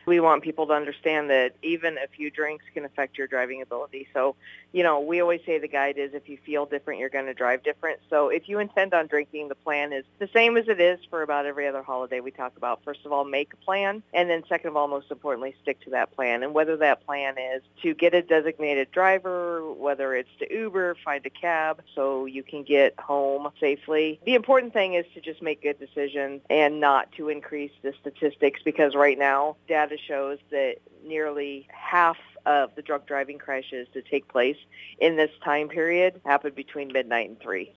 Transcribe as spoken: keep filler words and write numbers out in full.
We want people to understand that even a few drinks can affect your driving ability. So, you know, we always say the guide is if you feel different, you're going to drive different. So if you intend on drinking, the plan is the same as it is for about every other holiday we talk about. First of all, make a plan. And then second of all, most importantly, stick to that plan. And whether that plan is to get a designated driver, whether it's to Uber, find a cab so you can get home safely. The important thing is to just make good decisions and not to increase the statistics, because right now data shows that nearly half of the drunk driving crashes that take place in this time period happen between midnight and three.